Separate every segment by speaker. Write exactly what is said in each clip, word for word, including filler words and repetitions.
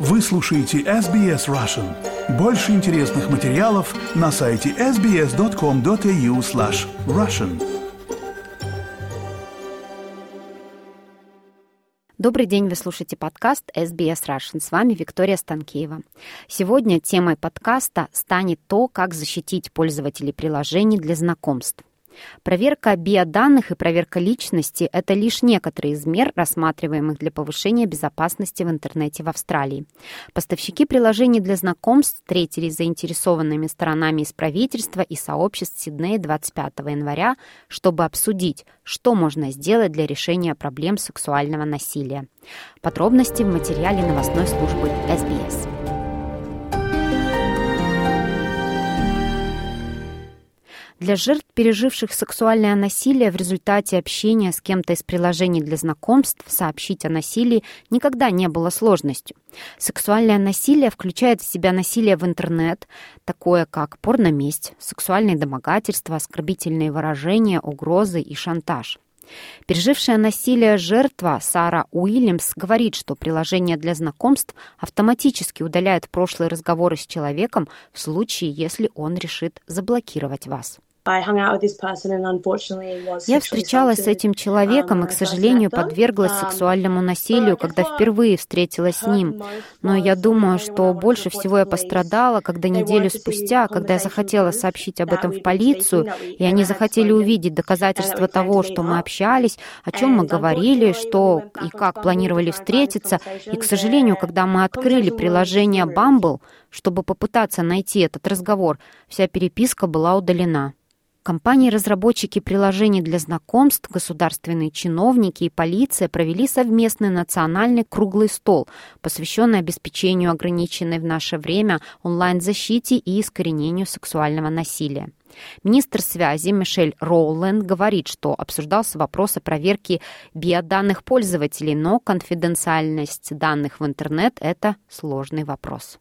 Speaker 1: Вы слушаете эс би эс Russian. Больше интересных материалов на сайте эс би эс точка ком точка эй ю слэш Russian.
Speaker 2: Добрый день, вы слушаете подкаст эс би эс Russian. С вами Виктория Станкеева. Сегодня темой подкаста станет то, как защитить пользователей приложений для знакомств. Проверка биоданных и проверка личности – это лишь некоторые из мер, рассматриваемых для повышения безопасности в интернете в Австралии. Поставщики приложений для знакомств встретились с заинтересованными сторонами из правительства и сообществ Сиднея двадцать пятого января, чтобы обсудить, что можно сделать для решения проблем сексуального насилия. Подробности в материале новостной службы эс би эс. Для жертв, переживших сексуальное насилие в результате общения с кем-то из приложений для знакомств, сообщить о насилии никогда не было сложностью. Сексуальное насилие включает в себя насилие в интернет, такое как порноместь, сексуальные домогательства, оскорбительные выражения, угрозы и шантаж. Пережившая насилие жертва Сара Уильямс говорит, что приложение для знакомств автоматически удаляет прошлые разговоры с человеком в случае, если он решит заблокировать вас. Я встречалась с этим человеком и, к сожалению, подверглась сексуальному насилию, когда впервые встретилась с ним. Но я думаю, что больше всего я пострадала, когда неделю спустя, когда я захотела сообщить об этом в полицию, и они захотели увидеть доказательства того, что мы общались, о чем мы говорили, что и как планировали встретиться. И, к сожалению, когда мы открыли приложение Bumble, чтобы попытаться найти этот разговор, вся переписка была удалена. Компании-разработчики приложений для знакомств, государственные чиновники и полиция провели совместный национальный круглый стол, посвященный обеспечению ограниченной в наше время онлайн-защите и искоренению сексуального насилия. Министр связи Мишель Роуленд говорит, что обсуждался вопрос о проверке биоданных пользователей, но конфиденциальность данных в интернет – это сложный вопрос.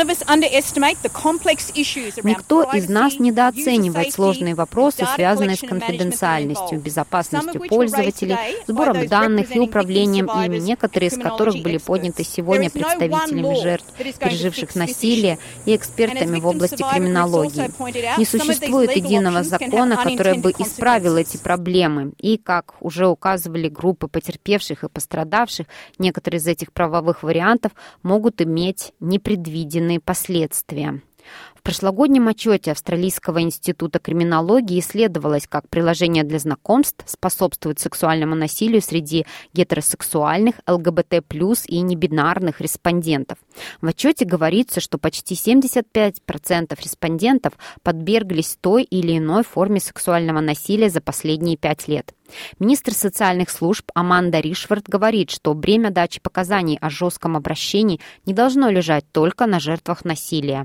Speaker 2: Никто из нас недооценивает сложные вопросы, связанные с конфиденциальностью, безопасностью пользователей, сбором данных и управлением ими, некоторые из которых были подняты сегодня представителями жертв, переживших насилие, и экспертами в области криминологии. Не существует единого закона, который бы исправил эти проблемы. И, как уже указывали группы потерпевших и пострадавших, некоторые из этих правовых вариантов могут иметь непредвиденные последствия. В прошлогоднем отчете Австралийского института криминологии исследовалось, как приложение для знакомств способствует сексуальному насилию среди гетеросексуальных, эл гэ бэ тэ плюс и небинарных респондентов. В отчете говорится, что почти семьдесят пять процентов респондентов подверглись той или иной форме сексуального насилия за последние пять лет. Министр социальных служб Аманда Ришфорд говорит, что бремя дачи показаний о жестком обращении не должно лежать только на жертвах насилия.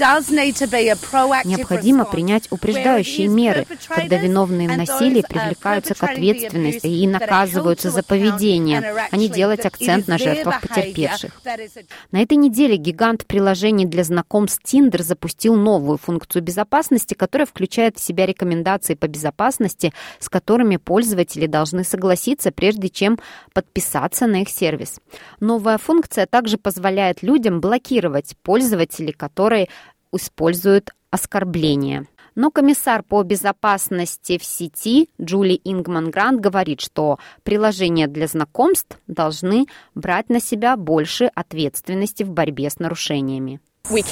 Speaker 2: Необходимо принять упреждающие меры, когда виновные в насилии привлекаются к ответственности и наказываются за поведение, а не делать акцент на жертвах потерпевших. На этой неделе гигант приложений для знакомств Tinder запустил новую функцию безопасности, которая включает в себя рекомендации по безопасности, с которыми пользователи Пользователи должны согласиться, прежде чем подписаться на их сервис. Новая функция также позволяет людям блокировать пользователей, которые используют оскорбления. Но комиссар по безопасности в сети Джули Ингман-Грант говорит, что приложения для знакомств должны брать на себя больше ответственности в борьбе с нарушениями. Мы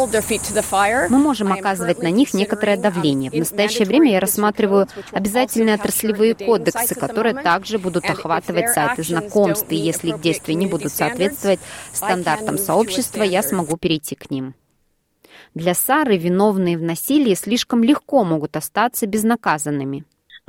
Speaker 2: можем оказывать на них некоторое давление. В настоящее время я рассматриваю обязательные отраслевые кодексы, которые также будут охватывать сайты знакомств, и если их действия не будут соответствовать стандартам сообщества, я смогу перейти к ним. Для Сары виновные в насилии слишком легко могут остаться безнаказанными.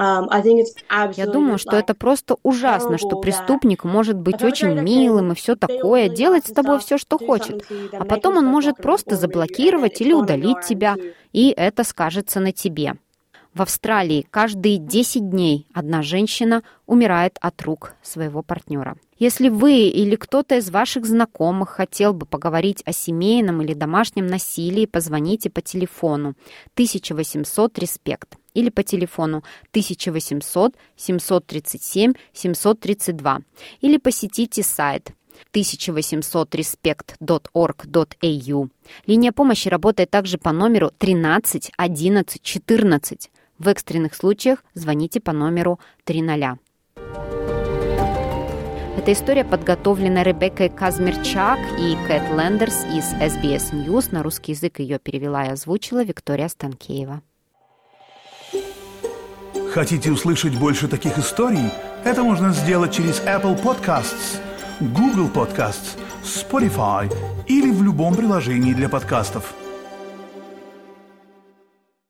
Speaker 2: Я думаю, что это просто ужасно, что преступник может быть очень милым и все такое, делать с тобой все, что хочет, а потом он может просто заблокировать или удалить тебя, и это скажется на тебе. В Австралии каждые десять дней одна женщина умирает от рук своего партнера. Если вы или кто-то из ваших знакомых хотел бы поговорить о семейном или домашнем насилии, позвоните по телефону тысяча восемьсот респект или по телефону тысяча восемьсот семьсот тридцать семь семьсот тридцать два или посетите сайт тысяча восемьсот респект точка орг точка эй ю. Линия помощи работает также по номеру тринадцать одиннадцать четырнадцать. В экстренных случаях звоните по номеру триста. Эта история подготовлена Ребеккой Казмирчак и Кэт Лендерс из эс би эс News. На русский язык ее перевела и озвучила Виктория Станкеева.
Speaker 1: Хотите услышать больше таких историй? Это можно сделать через Apple Podcasts, Google Podcasts, Spotify или в любом приложении для подкастов.